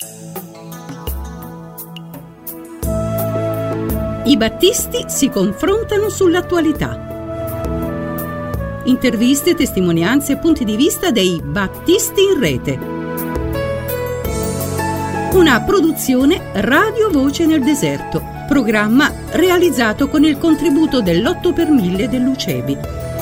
I battisti si confrontano sull'attualità. Interviste, testimonianze e punti di vista dei Battisti in Rete. Una produzione Radio Voce nel Deserto, programma realizzato con il contributo dell'8 per 1000 dell'UCEBI.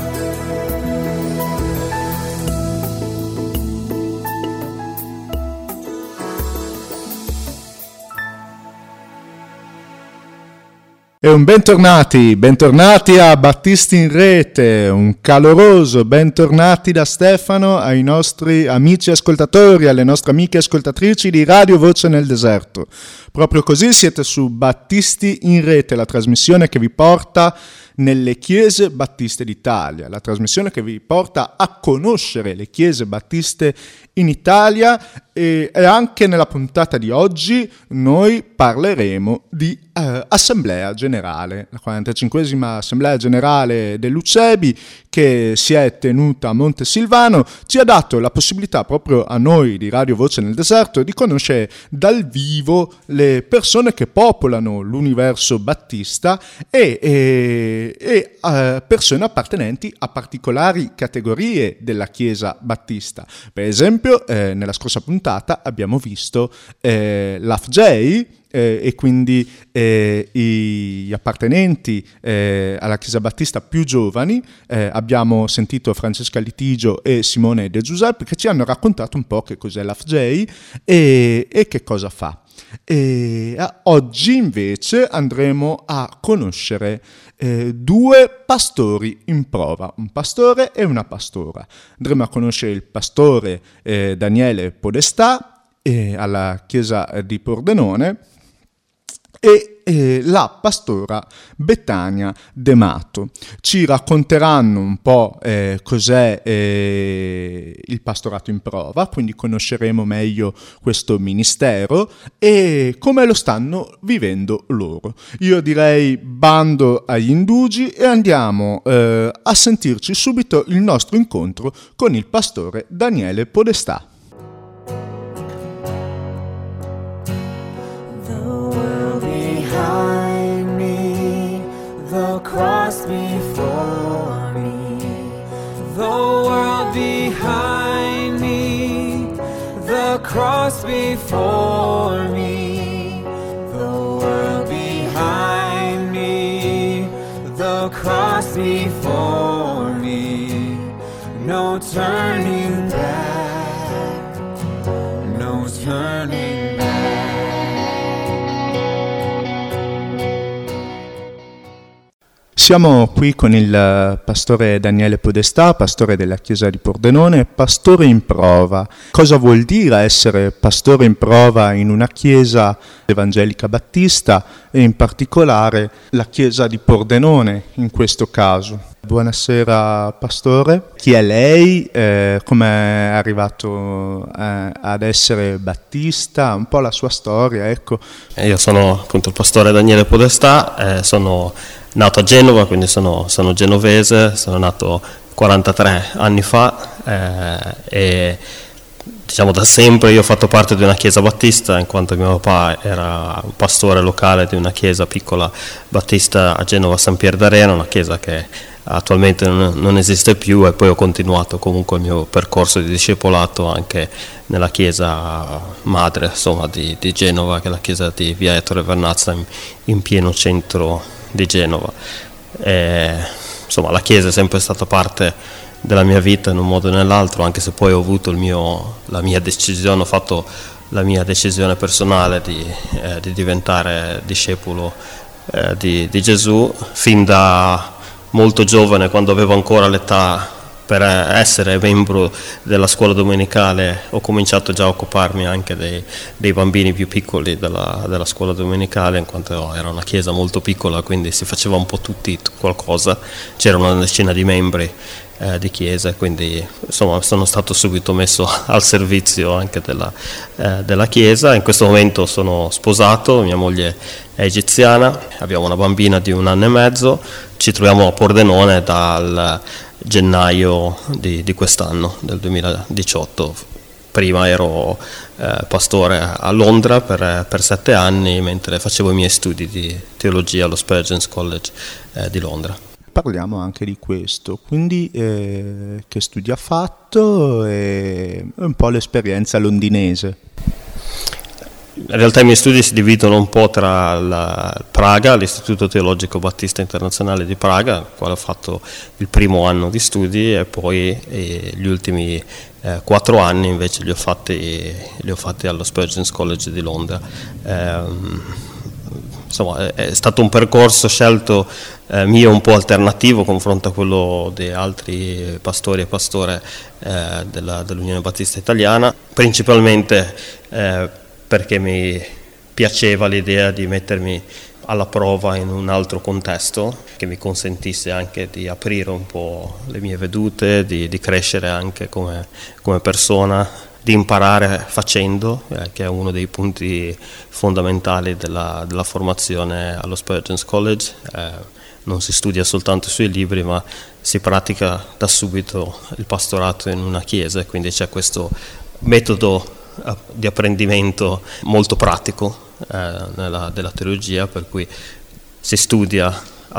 E un bentornati a Battisti in Rete, un caloroso bentornati da Stefano ai nostri amici ascoltatori, alle nostre amiche ascoltatrici di Radio Voce nel Deserto. Proprio così siete su Battisti in Rete, la trasmissione che vi porta nelle chiese battiste d'Italia, la trasmissione che vi porta a conoscere le chiese battiste in Italia, e anche nella puntata di oggi noi parleremo di Assemblea Generale, la 45esima Assemblea Generale dell'UCEBI che si è tenuta a Montesilvano, ci ha dato la possibilità proprio a noi di Radio Voce nel Deserto di conoscere dal vivo le persone che popolano l'universo battista e persone appartenenti a particolari categorie della Chiesa battista. Per esempio, nella scorsa puntata abbiamo visto l'AFJ, e quindi gli appartenenti alla Chiesa Battista più giovani. Abbiamo sentito Francesca Litigio e Simone De Giuseppe che ci hanno raccontato un po' che cos'è l'AFJ e che cosa fa. Oggi invece andremo a conoscere due pastori in prova, un pastore e una pastora. Andremo a conoscere il pastore Daniele Podestà alla Chiesa di Pordenone e la pastora Betania De Mato. Ci racconteranno un po' cos'è il pastorato in prova, quindi conosceremo meglio questo ministero e come lo stanno vivendo loro. Io direi bando agli indugi e andiamo a sentirci subito il nostro incontro con il pastore Daniele Podestà. Cross before me, the world behind me, the cross before me, the world behind me, the cross before me, no turning back, no turning back. Siamo qui con il pastore Daniele Podestà, pastore della Chiesa di Pordenone, pastore in prova. Cosa vuol dire essere pastore in prova in una chiesa evangelica battista e in particolare la Chiesa di Pordenone in questo caso? Buonasera pastore, chi è lei? Come è arrivato ad essere battista? Un po' la sua storia, ecco. Io sono appunto il pastore Daniele Podestà, sono nato a Genova, quindi sono genovese, sono nato 43 anni fa e diciamo da sempre io ho fatto parte di una chiesa battista in quanto mio papà era un pastore locale di una chiesa piccola battista a Genova San Pier d'Arena, una chiesa che attualmente non esiste più, e poi ho continuato comunque il mio percorso di discepolato anche nella chiesa madre insomma di Genova, che è la chiesa di via Ettore Vernazza in pieno centro di Genova. Insomma la chiesa è sempre stata parte della mia vita in un modo o nell'altro, anche se poi ho avuto la mia decisione, ho fatto la mia decisione personale di diventare discepolo di Gesù fin da molto giovane, quando avevo ancora l'età per essere membro della scuola domenicale. Ho cominciato già a occuparmi anche dei bambini più piccoli della scuola domenicale, in quanto era una chiesa molto piccola, quindi si faceva un po' tutti qualcosa, c'era una decina di membri di chiesa, quindi insomma sono stato subito messo al servizio anche della chiesa. In questo momento sono sposato, mia moglie è egiziana, abbiamo una bambina di 1 anno e mezzo, ci troviamo a Pordenone dal gennaio di quest'anno, del 2018. prima ero pastore a Londra per 7 anni, mentre facevo i miei studi di teologia allo Spurgeon's College di Londra. Parliamo anche di questo, quindi che studi ha fatto e un po' l'esperienza londinese. In realtà i miei studi si dividono un po' tra Praga, l'Istituto Teologico Battista Internazionale di Praga, al quale ho fatto il primo anno di studi, e poi gli ultimi 4 anni invece li ho fatti allo Spurgeon's College di Londra. Insomma, è stato un percorso scelto mio un po' alternativo confronto a quello di altri pastori e pastore dell'Unione Battista Italiana, principalmente perché mi piaceva l'idea di mettermi alla prova in un altro contesto che mi consentisse anche di aprire un po' le mie vedute, di crescere anche come persona, di imparare facendo, che è uno dei punti fondamentali della formazione allo Spurgeon's College. Non si studia soltanto sui libri, ma si pratica da subito il pastorato in una chiesa, quindi c'è questo metodo di apprendimento molto pratico della teologia, per cui si studia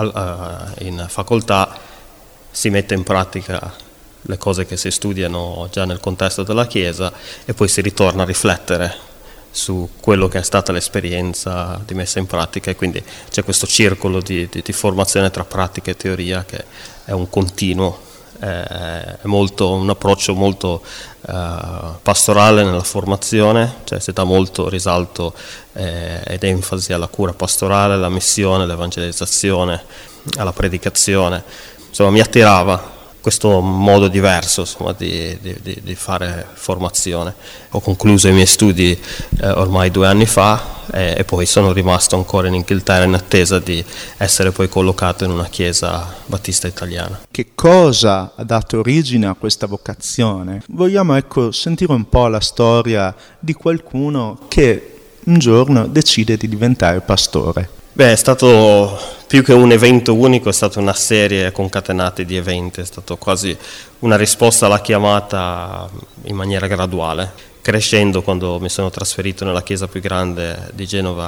in facoltà, si mette in pratica le cose che si studiano già nel contesto della Chiesa e poi si ritorna a riflettere su quello che è stata l'esperienza di messa in pratica, e quindi c'è questo circolo di formazione tra pratica e teoria che è un continuo. È un approccio molto pastorale nella formazione, cioè si dà molto risalto ed enfasi alla cura pastorale, alla missione, all'evangelizzazione, alla predicazione. Insomma, mi attirava questo modo diverso, insomma, di fare formazione. Ho concluso i miei studi ormai 2 anni fa e poi sono rimasto ancora in Inghilterra in attesa di essere poi collocato in una chiesa battista italiana. Che cosa ha dato origine a questa vocazione? Vogliamo sentire un po' la storia di qualcuno che un giorno decide di diventare pastore. È stato più che un evento unico, è stata una serie concatenata di eventi, è stato quasi una risposta alla chiamata in maniera graduale. Crescendo, quando mi sono trasferito nella chiesa più grande di Genova,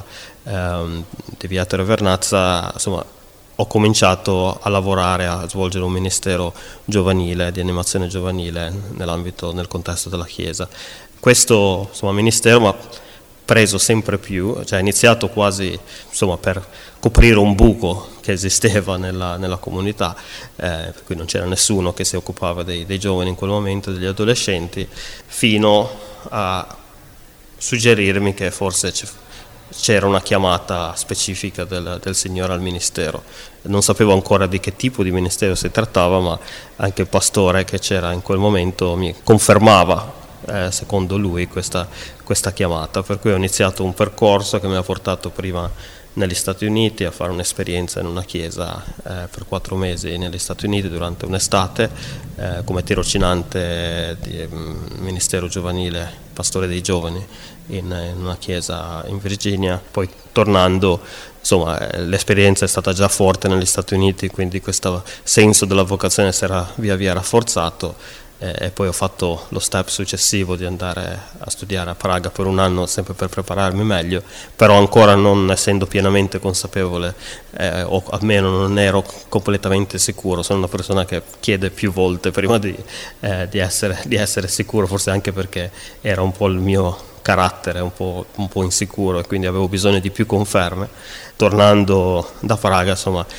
di Via Ettore Vernazza, insomma, ho cominciato a lavorare, a svolgere un ministero giovanile, di animazione giovanile nel contesto della chiesa. Questo ministero mi ha preso sempre più, cioè è iniziato quasi per coprire un buco che esisteva nella comunità, per cui non c'era nessuno che si occupava dei giovani in quel momento, degli adolescenti, fino a suggerirmi che forse c'era una chiamata specifica del Signore al ministero. Non sapevo ancora di che tipo di ministero si trattava, ma anche il pastore che c'era in quel momento mi confermava secondo lui questa chiamata, per cui ho iniziato un percorso che mi ha portato prima negli Stati Uniti a fare un'esperienza in una chiesa per 4 mesi negli Stati Uniti durante un'estate come tirocinante di ministero giovanile, pastore dei giovani in una chiesa in Virginia. Poi tornando, l'esperienza è stata già forte negli Stati Uniti, quindi questo senso della vocazione si era via via rafforzato. E poi ho fatto lo step successivo di andare a studiare a Praga per 1 anno, sempre per prepararmi meglio, però ancora non essendo pienamente consapevole, o almeno non ero completamente sicuro. Sono una persona che chiede più volte prima di essere sicuro, forse anche perché era un po' il mio carattere, un po' insicuro, e quindi avevo bisogno di più conferme. Tornando da Praga,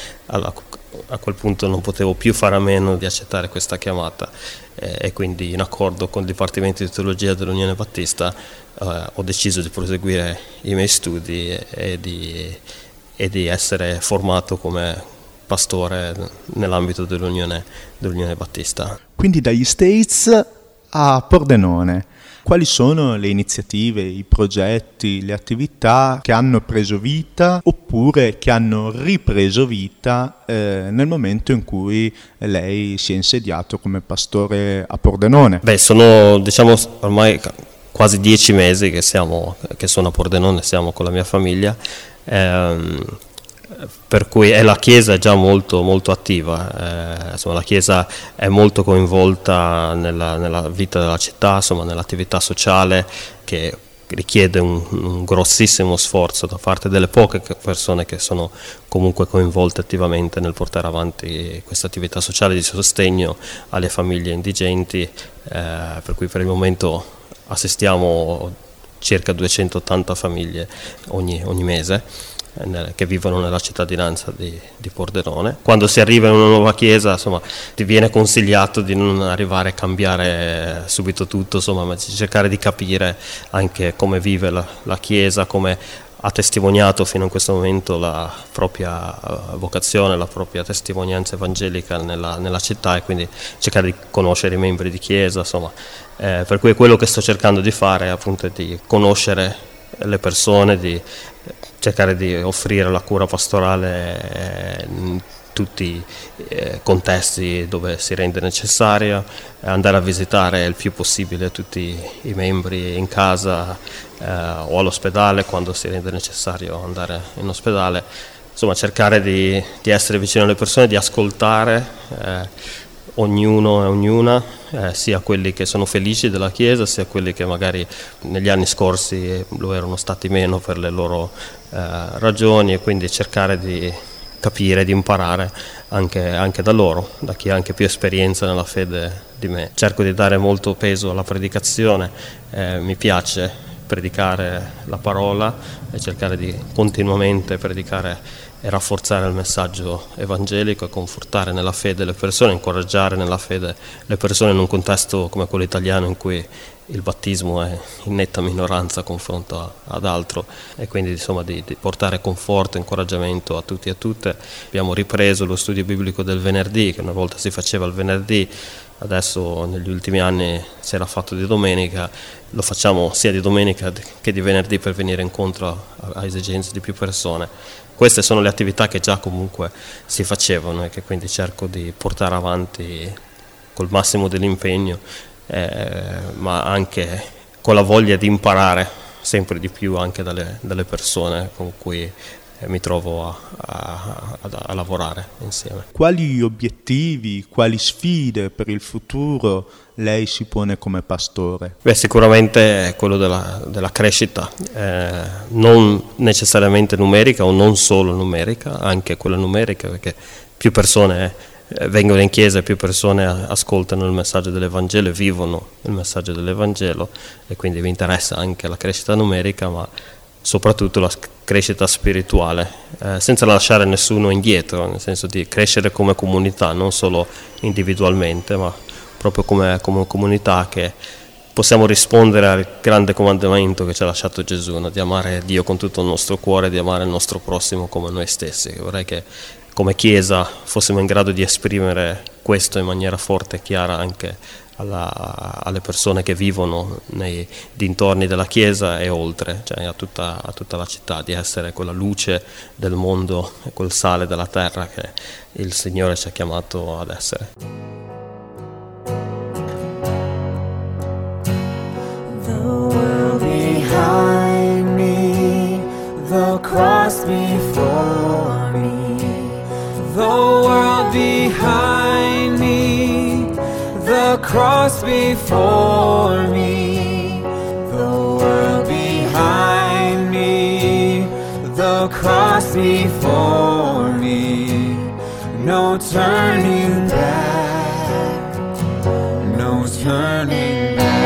a quel punto non potevo più fare a meno di accettare questa chiamata, e quindi in accordo con il Dipartimento di Teologia dell'Unione Battista ho deciso di proseguire i miei studi e di essere formato come pastore nell'ambito dell'Unione Battista. Quindi dagli States a Pordenone. Quali sono le iniziative, i progetti, le attività che hanno preso vita oppure che hanno ripreso vita nel momento in cui lei si è insediato come pastore a Pordenone? Sono ormai quasi 10 mesi che sono a Pordenone, siamo con la mia famiglia. per cui la Chiesa è già molto, molto attiva, insomma, la Chiesa è molto coinvolta nella vita della città, insomma, nell'attività sociale che richiede un grossissimo sforzo da parte delle poche persone che sono comunque coinvolte attivamente nel portare avanti questa attività sociale di sostegno alle famiglie indigenti, per cui per il momento assistiamo circa 280 famiglie ogni mese che vivono nella cittadinanza di Pordenone. Quando si arriva in una nuova chiesa, insomma, ti viene consigliato di non arrivare a cambiare subito tutto, insomma, ma di cercare di capire anche come vive la chiesa, come ha testimoniato fino a questo momento la propria vocazione, la propria testimonianza evangelica nella città, e quindi cercare di conoscere i membri di chiesa, insomma. Per cui quello che sto cercando di fare è appunto di conoscere le persone, di cercare di offrire la cura pastorale in tutti i contesti dove si rende necessario, andare a visitare il più possibile tutti i membri in casa o all'ospedale quando si rende necessario andare in ospedale, insomma cercare di essere vicino alle persone, di ascoltare ognuno e ognuna, sia quelli che sono felici della Chiesa, sia quelli che magari negli anni scorsi lo erano stati meno per le loro ragioni, e quindi cercare di capire, di imparare anche da loro, da chi ha anche più esperienza nella fede di me. Cerco di dare molto peso alla predicazione, mi piace predicare la parola e cercare di continuamente predicare e rafforzare il messaggio evangelico e confortare nella fede le persone, incoraggiare nella fede le persone in un contesto come quello italiano in cui il battesimo è in netta minoranza confronto ad altro, e quindi insomma di portare conforto e incoraggiamento a tutti e a tutte. Abbiamo ripreso lo studio biblico del venerdì, che una volta si faceva il venerdì, adesso negli ultimi anni si era fatto di domenica, lo facciamo sia di domenica che di venerdì per venire incontro a esigenze di più persone. Queste sono le attività che già comunque si facevano e che quindi cerco di portare avanti col massimo dell'impegno, ma anche con la voglia di imparare sempre di più anche dalle persone con cui mi trovo a lavorare insieme. Quali obiettivi, quali sfide per il futuro lei si pone come pastore? Sicuramente quello della crescita, non necessariamente numerica o non solo numerica, anche quella numerica, perché più persone vengono in chiesa, più persone ascoltano il messaggio dell'Evangelo e vivono il messaggio dell'Evangelo, e quindi mi interessa anche la crescita numerica, ma soprattutto la crescita spirituale, senza lasciare nessuno indietro, nel senso di crescere come comunità, non solo individualmente, ma proprio come comunità, che possiamo rispondere al grande comandamento che ci ha lasciato Gesù, no? Di amare Dio con tutto il nostro cuore, di amare il nostro prossimo come noi stessi. Vorrei che come Chiesa fossimo in grado di esprimere questo in maniera forte e chiara anche alle persone che vivono nei dintorni della Chiesa e oltre, cioè a tutta la città, di essere quella luce del mondo e quel sale della terra che il Signore ci ha chiamato ad essere. The world behind me, the cross before me, the world behind me, the cross before me, the world behind me, the cross before me, no turning back, no turning back.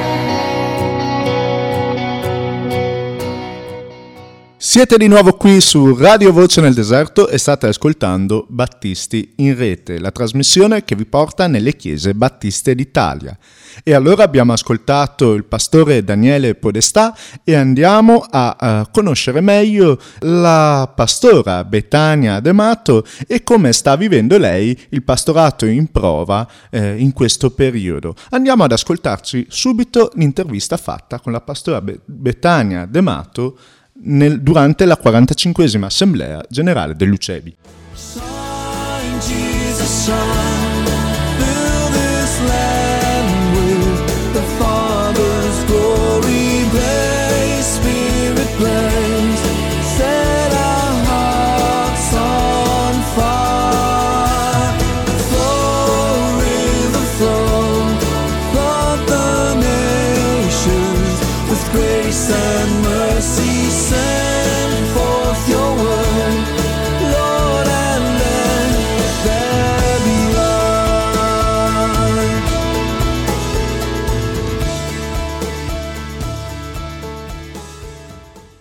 Siete di nuovo qui su Radio Voce nel Deserto e state ascoltando Battisti in Rete, la trasmissione che vi porta nelle chiese battiste d'Italia. E allora abbiamo ascoltato il pastore Daniele Podestà e andiamo a conoscere meglio la pastora Betania D'Amato e come sta vivendo lei il pastorato in prova in questo periodo. Andiamo ad ascoltarci subito l'intervista fatta con la pastora Betania D'Amato durante la 45esima Assemblea Generale dell'UCEBI.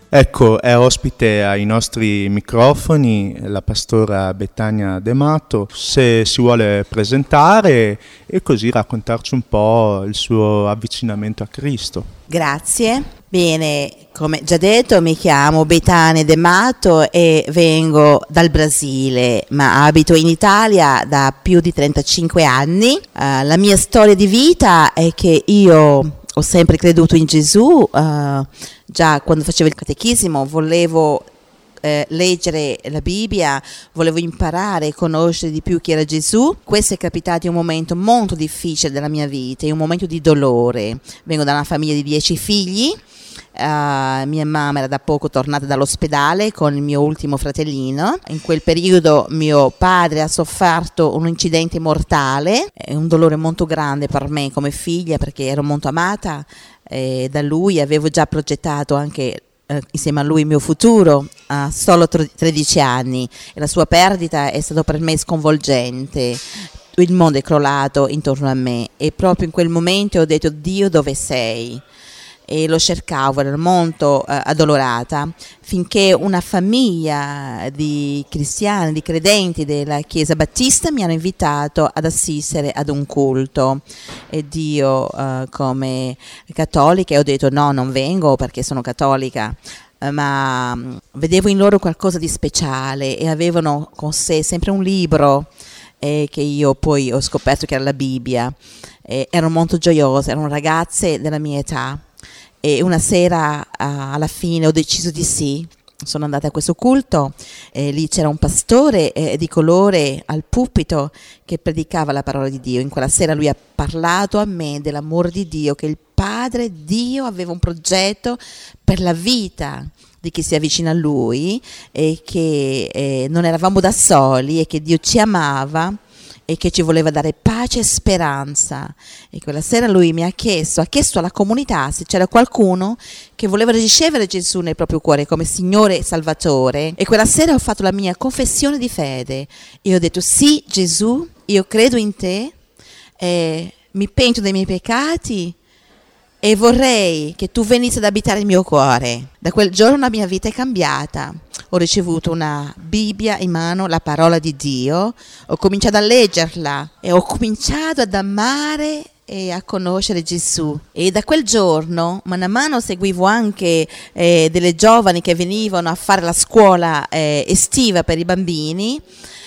Ecco, è ospite ai nostri microfoni la pastora Betania D'Emato, se si vuole presentare e così raccontarci un po' il suo avvicinamento a Cristo. Grazie. Bene, come già detto, mi chiamo Betania D'Emato e vengo dal Brasile, ma abito in Italia da più di 35 anni. La mia storia di vita è che io ho sempre creduto in Gesù, già quando facevo il catechismo volevo leggere la Bibbia, volevo imparare e conoscere di più chi era Gesù. Questo è capitato in un momento molto difficile della mia vita, in un momento di dolore. Vengo da una famiglia di 10 figli, mia mamma era da poco tornata dall'ospedale con il mio ultimo fratellino. In quel periodo mio padre ha sofferto un incidente mortale, un dolore molto grande per me come figlia perché ero molto amata da lui, avevo già progettato anche insieme a lui il mio futuro a solo 13 anni e la sua perdita è stato per me sconvolgente. Il mondo è crollato intorno a me e proprio in quel momento ho detto: Dio, dove sei? E lo cercavo, ero molto addolorata, finché una famiglia di cristiani, di credenti della Chiesa Battista mi hanno invitato ad assistere ad un culto. Ed io come cattolica ho detto no, non vengo perché sono cattolica, ma vedevo in loro qualcosa di speciale e avevano con sé sempre un libro che io poi ho scoperto che era la Bibbia. Erano molto giose, erano ragazze della mia età. E una sera alla fine ho deciso di sì, sono andata a questo culto, lì c'era un pastore di colore al pulpito che predicava la parola di Dio. In quella sera lui ha parlato a me dell'amore di Dio, che il Padre Dio aveva un progetto per la vita di chi si avvicina a lui e che non eravamo da soli e che Dio ci amava e che ci voleva dare pace e speranza. E quella sera lui mi ha chiesto alla comunità se c'era qualcuno che voleva ricevere Gesù nel proprio cuore come Signore e Salvatore. E quella sera ho fatto la mia confessione di fede e ho detto: sì, Gesù, io credo in te, mi pento dei miei peccati e vorrei che tu venissi ad abitare il mio cuore. Da quel giorno la mia vita è cambiata. Ho ricevuto una Bibbia in mano, la parola di Dio, ho cominciato a leggerla e ho cominciato ad amare e a conoscere Gesù. E da quel giorno, man mano, seguivo anche delle giovani che venivano a fare la scuola estiva per i bambini.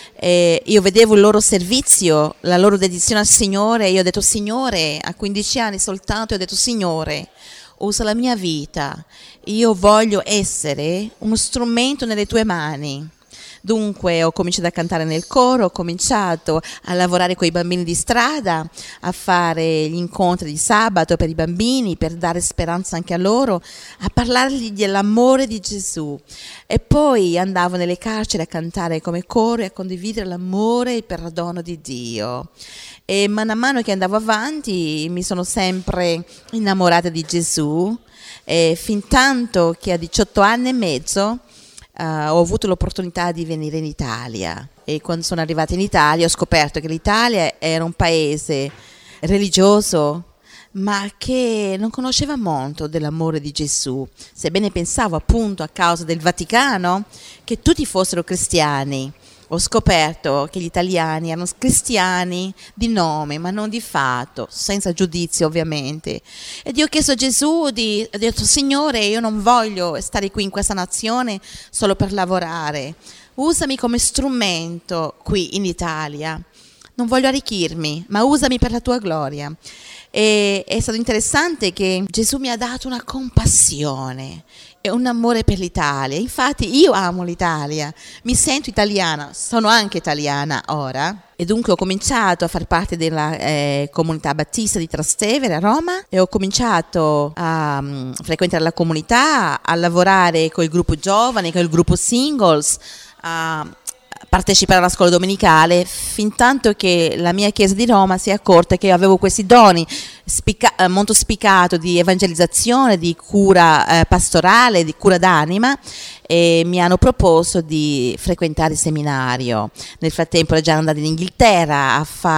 Io vedevo il loro servizio, la loro dedizione al Signore e io ho detto: Signore, a 15 anni soltanto, ho detto: Signore, usa la mia vita, io voglio essere uno strumento nelle tue mani. Dunque ho cominciato a cantare nel coro, ho cominciato a lavorare con i bambini di strada, a fare gli incontri di sabato per i bambini, per dare speranza anche a loro, a parlargli dell'amore di Gesù. E poi andavo nelle carceri a cantare come coro e a condividere l'amore e il perdono di Dio. E man mano che andavo avanti mi sono sempre innamorata di Gesù, fin tanto che a 18 anni e mezzo ho avuto l'opportunità di venire in Italia. E quando sono arrivata in Italia ho scoperto che l'Italia era un paese religioso ma che non conosceva molto dell'amore di Gesù, sebbene pensavo appunto a causa del Vaticano che tutti fossero cristiani. Ho scoperto che gli italiani erano cristiani di nome, ma non di fatto, senza giudizio ovviamente. Ed io ho chiesto a Gesù, ho detto: Signore, io non voglio stare qui in questa nazione solo per lavorare. Usami come strumento qui in Italia. Non voglio arricchirmi, ma usami per la tua gloria. E è stato interessante che Gesù mi ha dato una compassione e un amore per l'Italia. Infatti io amo l'Italia, mi sento italiana, sono anche italiana ora. E dunque ho cominciato a far parte della comunità battista di Trastevere a Roma e ho cominciato a frequentare la comunità, a lavorare con il gruppo giovane, con il gruppo singles, a partecipare alla scuola domenicale, fin tanto che la mia chiesa di Roma si è accorta che avevo questi doni molto spiccato di evangelizzazione, di cura pastorale, di cura d'anima, e mi hanno proposto di frequentare il seminario. Nel frattempo ero già andata in Inghilterra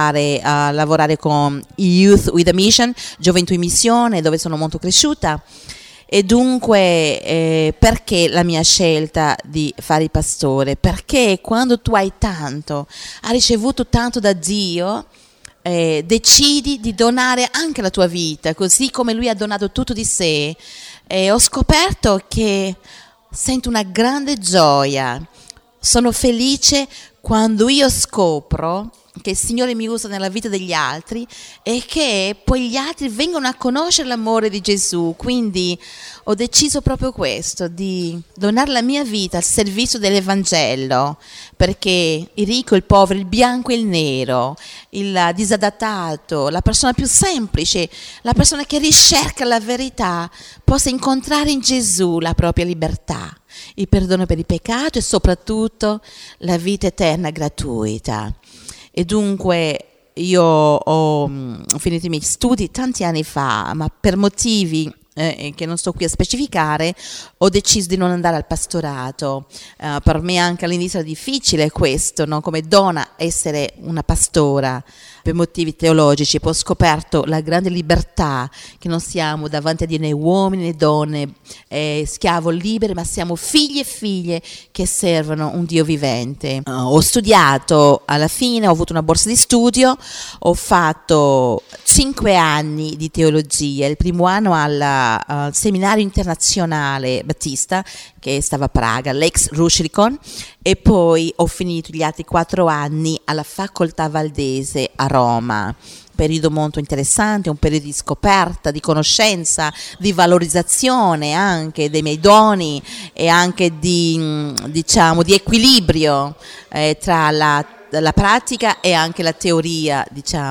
a lavorare con Youth with a Mission, Gioventù in Missione, dove sono molto cresciuta. E dunque perché la mia scelta di fare il pastore? Perché quando tu hai tanto, hai ricevuto tanto da Dio, decidi di donare anche la tua vita, così come Lui ha donato tutto di sé. Ho scoperto che sento una grande gioia, sono felice quando io scopro che il Signore mi usa nella vita degli altri e che poi gli altri vengono a conoscere l'amore di Gesù. Quindi ho deciso proprio questo, di donare la mia vita al servizio dell'Evangelo, perché il ricco, il povero, il bianco e il nero, il disadattato, la persona più semplice, la persona che ricerca la verità, possa incontrare in Gesù la propria libertà, il perdono per il peccato e soprattutto la vita eterna gratuita. E dunque io ho finito i miei studi tanti anni fa, ma per motivi che non sto qui a specificare, ho deciso di non andare al pastorato. Per me anche all'inizio era difficile questo, no? Come donna essere una pastora, per motivi teologici. Poi ho scoperto la grande libertà, che non siamo davanti a Dio né uomini né donne, schiavo liberi, ma siamo figli e figlie che servono un Dio vivente. Ho studiato, alla fine ho avuto una borsa di studio, ho fatto 5 anni di teologia, il primo anno al seminario internazionale battista che stava a Praga, l'ex Rushrikon, e poi ho finito gli altri 4 anni alla facoltà valdese a Roma. Periodo molto interessante, un periodo di scoperta, di conoscenza, di valorizzazione anche dei miei doni e anche di equilibrio tra la pratica e anche la teoria,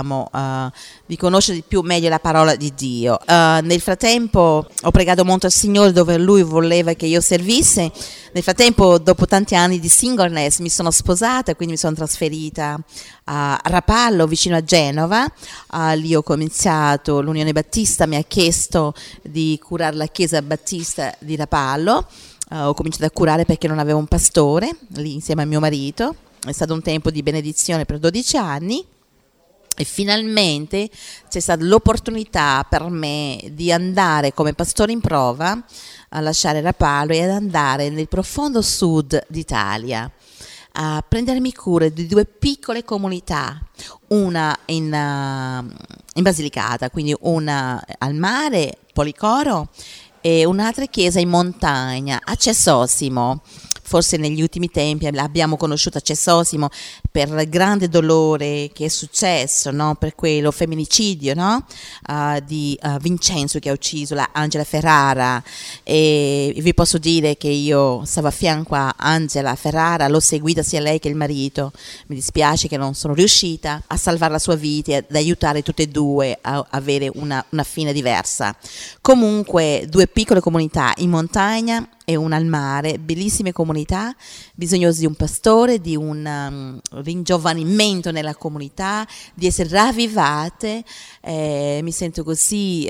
di conoscere di meglio la parola di Dio. Nel frattempo ho pregato molto al Signore dove Lui voleva che io servisse. Nel frattempo, dopo tanti anni di singleness, mi sono sposata, quindi mi sono trasferita a Rapallo, vicino a Genova. Lì ho cominciato, l'Unione Battista mi ha chiesto di curare la chiesa battista di Rapallo. Ho cominciato a curare perché non avevo un pastore, lì insieme a mio marito. È stato un tempo di benedizione per 12 anni. E finalmente c'è stata l'opportunità per me di andare come pastore in prova, a lasciare Rapallo e ad andare nel profondo sud d'Italia, a prendermi cura di 2 piccole comunità, una in Basilicata, quindi una al mare, Policoro, e un'altra chiesa in montagna, a Cessosimo. Forse negli ultimi tempi abbiamo conosciuto a Cessosimo per il grande dolore che è successo, no? Per quello femminicidio, no? Di Vincenzo, che ha ucciso la Angela Ferrara. E vi posso dire che io stavo a fianco a Angela Ferrara, l'ho seguita sia lei che il marito. Mi dispiace che non sono riuscita a salvare la sua vita e ad aiutare tutte e due a avere una fine diversa. Comunque 2 piccole comunità in montagna e una al mare, bellissime comunità, bisognose di un pastore, di un ringiovanimento nella comunità, di essere ravvivate. Mi sento così,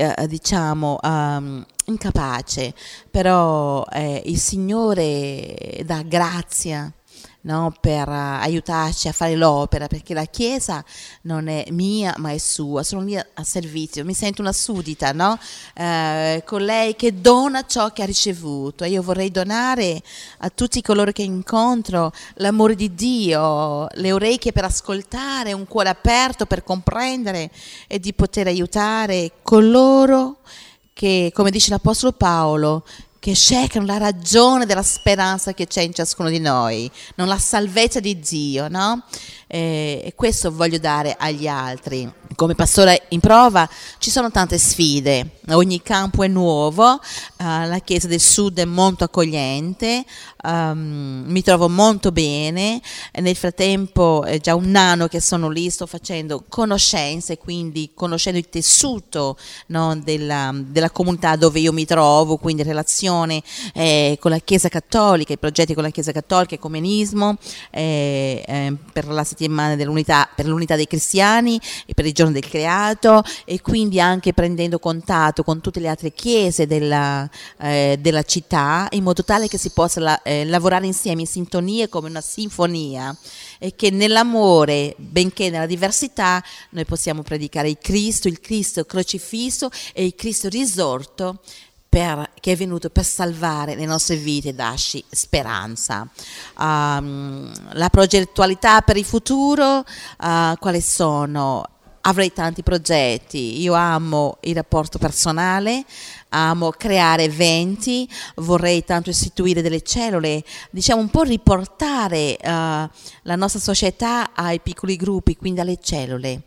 incapace, però il Signore dà grazia, no, per aiutarci a fare l'opera, perché la Chiesa non è mia ma è sua, sono lì a servizio. Mi sento una suddita, no? Colei che dona ciò che ha ricevuto, e io vorrei donare a tutti coloro che incontro l'amore di Dio, le orecchie per ascoltare, un cuore aperto per comprendere e di poter aiutare coloro che, come dice l'Apostolo Paolo, che cercano la ragione della speranza che c'è in ciascuno di noi, non la salvezza di Dio, no? E questo voglio dare agli altri. Come pastore in prova ci sono tante sfide, ogni campo è nuovo, la Chiesa del Sud è molto accogliente, mi trovo molto bene. Nel frattempo è già 1 anno che sono lì, sto facendo conoscenze, quindi conoscendo il tessuto, no, della comunità dove io mi trovo, quindi relazione con la Chiesa Cattolica, i progetti con la Chiesa Cattolica, ecumenismo, per la settimana dell'unità, per l'unità dei cristiani e per il giorno del creato, e quindi anche prendendo contatto con tutte le altre chiese della città, in modo tale che si possa lavorare insieme in sintonia come una sinfonia, e che nell'amore, benché nella diversità, noi possiamo predicare il Cristo crocifisso e il Cristo risorto, che è venuto per salvare le nostre vite e darci speranza. La progettualità per il futuro, quali sono? Avrei tanti progetti, io amo il rapporto personale, amo creare eventi, vorrei tanto istituire delle cellule, diciamo un po' riportare la nostra società ai piccoli gruppi, quindi alle cellule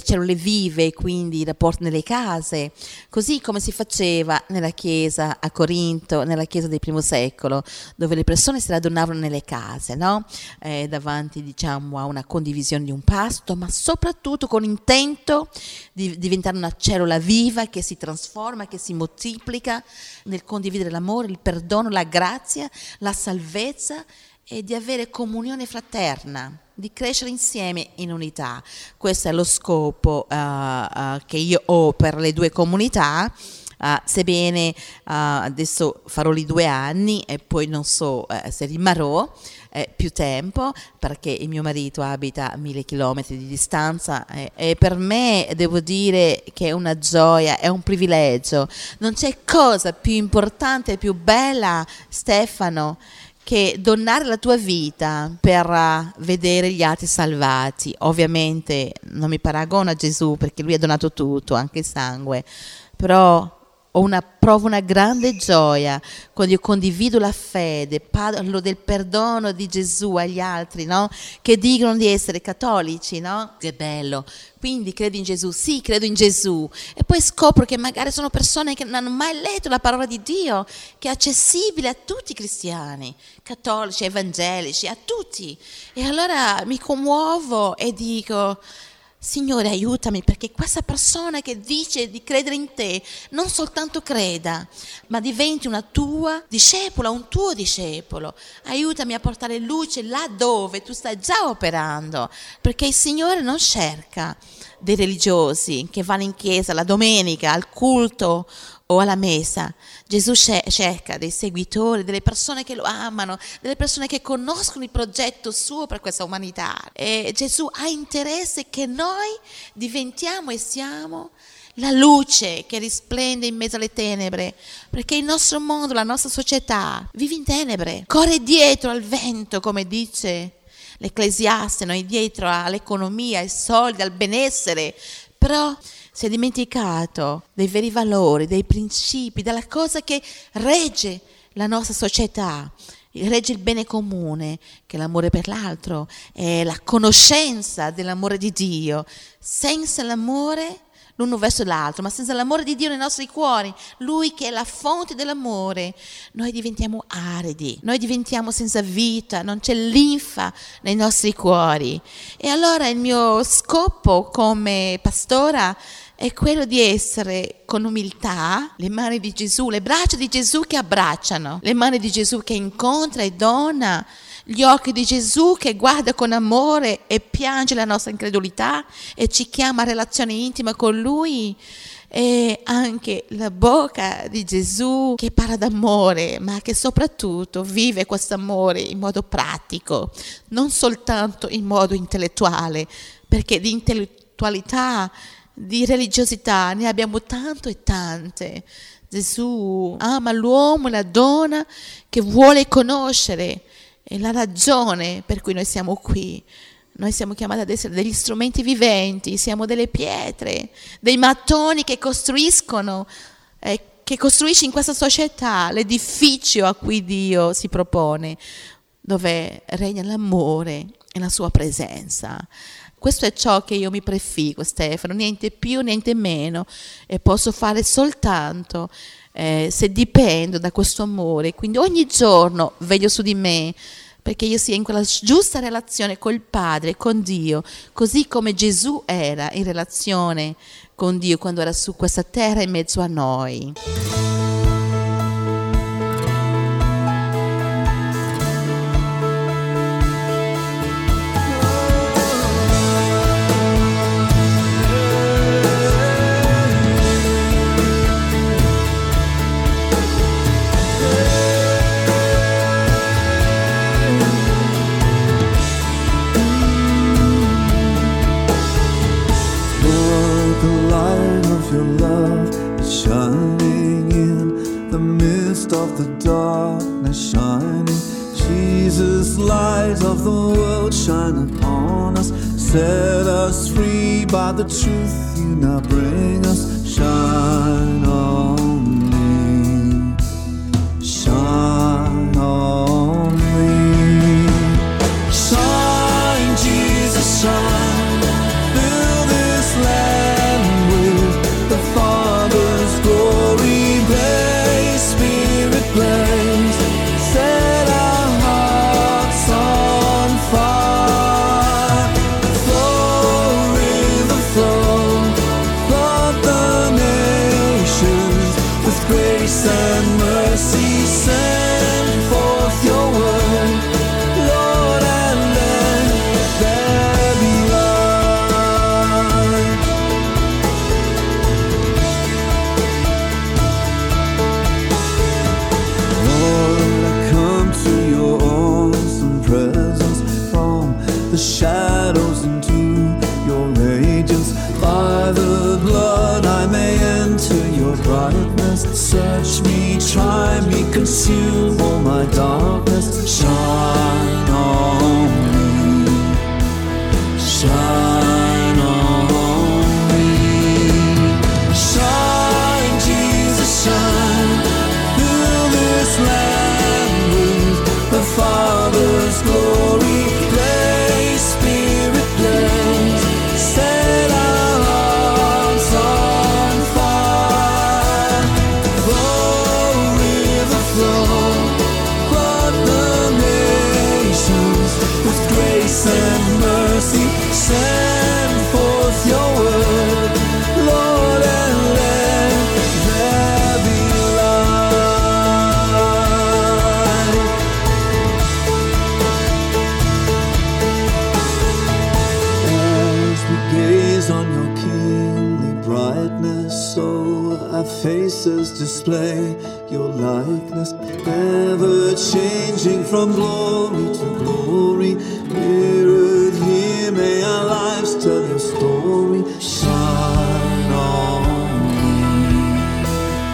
vive, quindi i rapporti nelle case, così come si faceva nella chiesa a Corinto, nella chiesa del primo secolo, dove le persone si radunavano nelle case, no? Davanti diciamo a una condivisione di un pasto, ma soprattutto con intento di diventare una cellula viva che si trasforma, che si moltiplica nel condividere l'amore, il perdono, la grazia, la salvezza e di avere comunione fraterna, di crescere insieme in unità. Questo è lo scopo che io ho per le due comunità. Sebbene adesso farò i 2 anni e poi non so se rimarrò più tempo, perché il mio marito abita a 1000 chilometri di distanza e per me devo dire che è una gioia, è un privilegio. Non c'è cosa più importante e più bella, Stefano, che donare la tua vita per vedere gli altri salvati. Ovviamente non mi paragono a Gesù, perché lui ha donato tutto, anche il sangue, però provo una grande gioia quando io condivido la fede, parlo del perdono di Gesù agli altri, no? Che dicono di essere cattolici, no? Che bello. Quindi credi in Gesù? Sì, credo in Gesù. E poi scopro che magari sono persone che non hanno mai letto la parola di Dio, che è accessibile a tutti i cristiani, cattolici, evangelici, a tutti. E allora mi commuovo e dico: Signore, aiutami, perché questa persona che dice di credere in te non soltanto creda, ma diventi una tua discepola, un tuo discepolo. Aiutami a portare luce là dove tu stai già operando, perché il Signore non cerca dei religiosi che vanno in chiesa la domenica, al culto o alla messa. Gesù cerca dei seguitori, delle persone che lo amano, delle persone che conoscono il progetto suo per questa umanità. E Gesù ha interesse che noi diventiamo e siamo la luce che risplende in mezzo alle tenebre, perché il nostro mondo, la nostra società vive in tenebre, corre dietro al vento, come dice l'Ecclesiaste, noi dietro all'economia, ai soldi, al benessere, però si è dimenticato dei veri valori, dei principi, della cosa che regge la nostra società, regge il bene comune, che è l'amore per l'altro, è la conoscenza dell'amore di Dio. Senza l'amore l'uno verso l'altro, ma senza l'amore di Dio nei nostri cuori, Lui che è la fonte dell'amore, noi diventiamo aridi, noi diventiamo senza vita, non c'è linfa nei nostri cuori. E allora il mio scopo come pastora è quello di essere con umiltà le mani di Gesù, le braccia di Gesù che abbracciano, le mani di Gesù che incontra e dona, gli occhi di Gesù che guarda con amore e piange la nostra incredulità e ci chiama a relazione intima con Lui, e anche la bocca di Gesù che parla d'amore, ma che soprattutto vive questo amore in modo pratico, non soltanto in modo intellettuale, perché di intellettualità, di religiosità ne abbiamo tanto e tante. Gesù ama l'uomo e la donna che vuole conoscere, è la ragione per cui noi siamo qui. Noi siamo chiamati ad essere degli strumenti viventi, siamo delle pietre, dei mattoni che costruiscono, che costruisce in questa società l'edificio a cui Dio si propone, dove regna l'amore e la sua presenza. Questo è ciò che io mi prefigo, Stefano, niente più, niente meno, e posso fare soltanto se dipendo da questo amore. Quindi ogni giorno veglio su di me, perché io sia in quella giusta relazione col Padre, con Dio, così come Gesù era in relazione con Dio quando era su questa terra in mezzo a noi. Your light of your love is shining in is shining. Jesus, light of the world, shine upon us. Set us free by the truth you now bring us. Shine on me. Shine on me. Shine, Jesus, shine. Fill this land with the Father's glory. Blaze, Spirit, blaze. Set our hearts on fire. Flow, river, flow. Flood the nations with grace and mercy. Send forth your word, Lord, and let there be light. Lord, I come to your awesome presence from the shadows into your radiance. By the blood I may enter your brightness. Search me, try me, consume all my darkness. Shine on me. Shine on me. Shine, Jesus, shine. Fill this land with the Father's glory. Blaze, Spirit, blaze. Set our hearts on fire. Flow, river, flow. Flood the nations with grace and mercy. Send forth your word, Lord, and let there be light. As we gaze on your kingly brightness, so our faces display your likeness, never changing from glory to glory. Mirrored here, may our lives tell your story. Shine on me.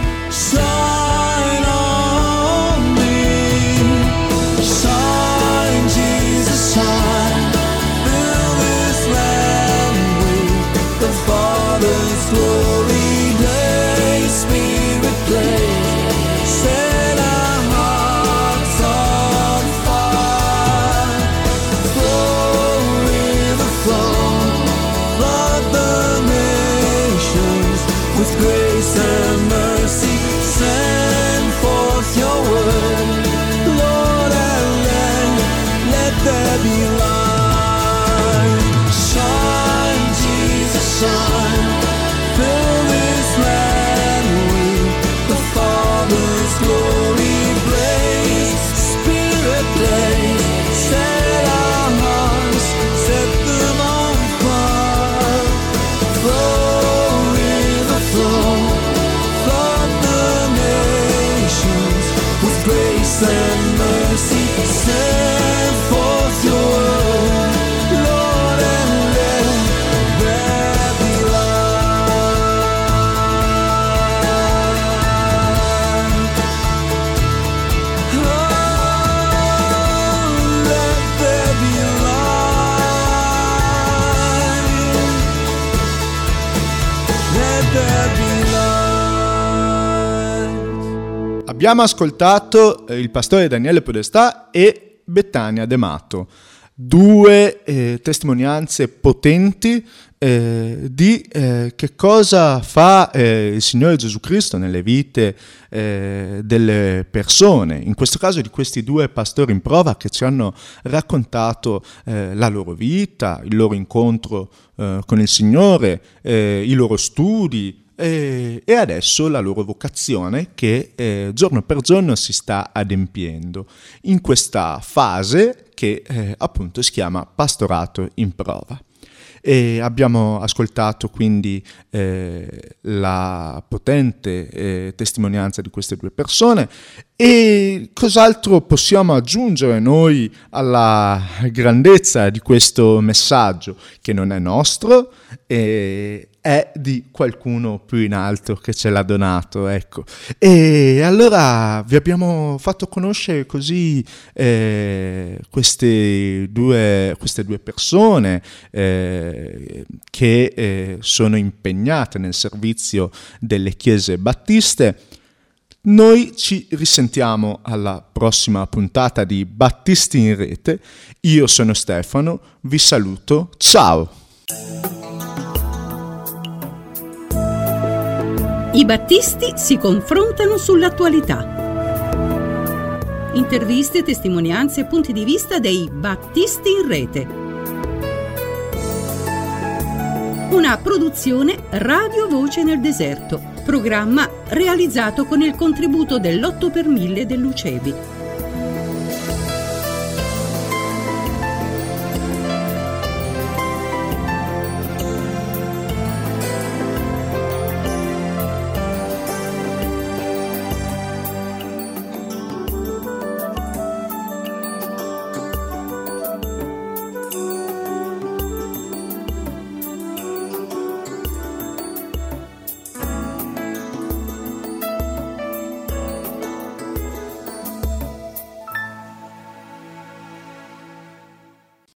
Shine on me. Shine, Jesus, shine. Fill this land with the Father's glory. Blaze, Spirit, blaze. Set our hearts on fire. Flow, river, flow. Flood the nations with grace and mercy. Send forth your word, Lord, and let there be light. Shine, Jesus, shine. Fill this land with the Father's glory. Blaze, Spirit, blaze. Set our hearts, set them on fire. Flow, river, flow. Flood the nations with grace and mercy. Send forth your word, Lord, and let there be light. Oh, let there be light. Let there be light. Abbiamo ascoltato il pastore Daniele Podestà e Betania D'Emato, due testimonianze potenti di che cosa fa il Signore Gesù Cristo nelle vite delle persone, in questo caso di questi due pastori in prova che ci hanno raccontato la loro vita, il loro incontro con il Signore, i loro studi, e adesso la loro vocazione che giorno per giorno si sta adempiendo in questa fase che appunto si chiama pastorato in prova. E abbiamo ascoltato quindi la potente testimonianza di queste due persone E cos'altro possiamo aggiungere noi alla grandezza di questo messaggio, che non è nostro, è di qualcuno più in alto che ce l'ha donato, ecco. E allora vi abbiamo fatto conoscere così queste due persone che sono impegnate nel servizio delle chiese battiste. Noi ci risentiamo alla prossima puntata di Battisti in Rete. Io sono Stefano, vi saluto, ciao! I battisti si confrontano sull'attualità. Interviste, testimonianze e punti di vista dei Battisti in Rete. Una produzione Radio Voce nel Deserto, programma realizzato con il contributo dell'8 per 1000 dell'UCEBI.